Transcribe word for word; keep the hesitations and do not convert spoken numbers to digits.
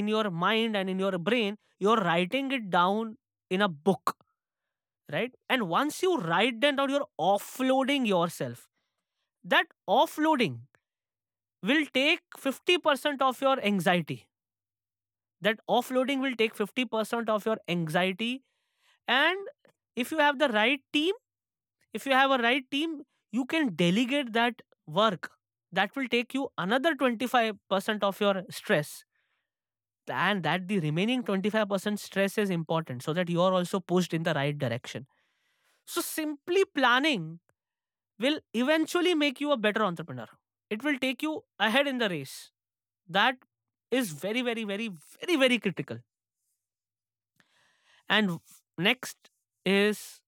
in your mind and in your brain, you're writing it down in a book, right? And once you write them down, you're offloading yourself. That offloading will take fifty percent of your anxiety. That offloading will take fifty percent of your anxiety. And if you have the right team, if you have a right team, you can delegate that work. That will take you another twenty-five percent of your stress. And that the remaining twenty-five percent stress is important so that you are also pushed in the right direction. So simply planning will eventually make you a better entrepreneur. It will take you ahead in the race. That is very, very, very, very, very critical. And next is